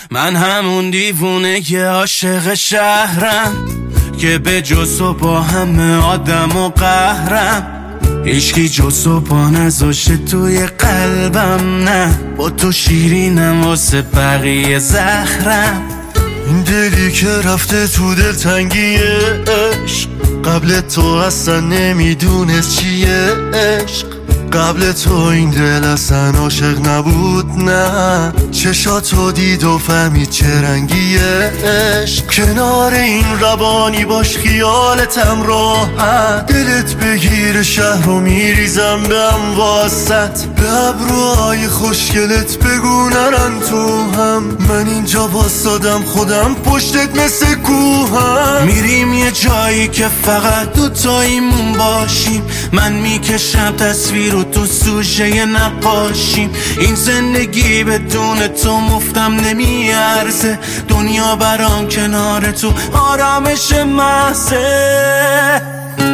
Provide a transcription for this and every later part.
من همون دیوونه که عاشق شهرم، که به جز و با همه آدم و قهرم. هیچکی جز و با نذاشته توی قلبم، نه با تو شیرینم واسه بقیه زهرم. این دلی که رفته تو دلتنگی عشق، قبل تو اصلا نمیدونست چیه عشق. قبل تو این دل اصلا عاشق نبود، نه چشاتو دید و فهمید چه رنگیه عشق. کنار این روانی باش خیالتم راحت، دلت بگیر شهر و میریزم به هم واسط. به ابروهای خوشگلت بگو نرن تو هم، من اینجا واسادم خودم پشتت مثل کوهم. میریم یه جایی که فقط دوتاییمون باشیم، من میکشم تصویر و تو سوژه نقاشیم. این زندگی بدون تو مفتم نمیارزه، دنیا برام کنار تو آرامش محضه.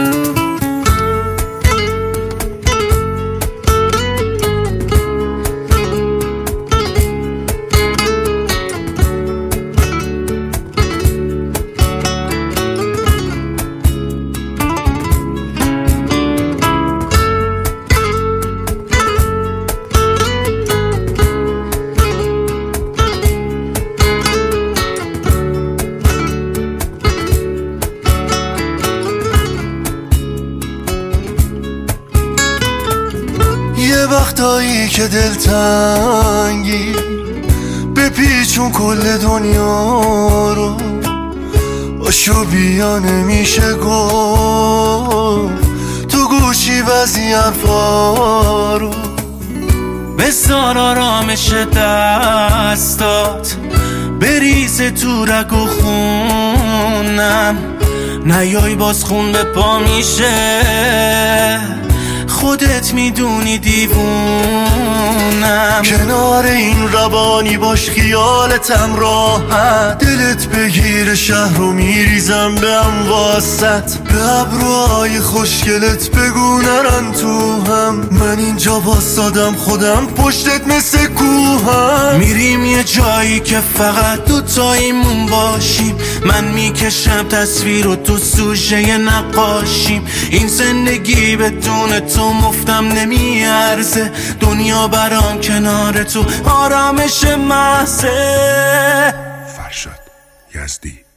یه وقتایی که دلتنگی بپیچون کل دنیا رو، باشو بیا نمیشه گفت تو گوشی بعضی حرفا رو. بذار آرامش دستات بریزه تو رگ و خونم، نیای باز خون به پا میشه، خودت میدونی دیوونم. کنار این روانی باش خیالتم راحت، دلت بگیر شهر و میریزم به هم واسط. به ابروهای خوشگلت بگو نرن تو هم، من اینجا واسادم خودم پشتت مثل کوهم. میریم یه جایی که فقط دوتاییمون باشیم، من میکشم تصویر و تو سوژه نقاشیم. این زندگی بدون تو مفتم نمیارزه، دنیا برام کنار تو آرامش محضه. فرشاد یزدی.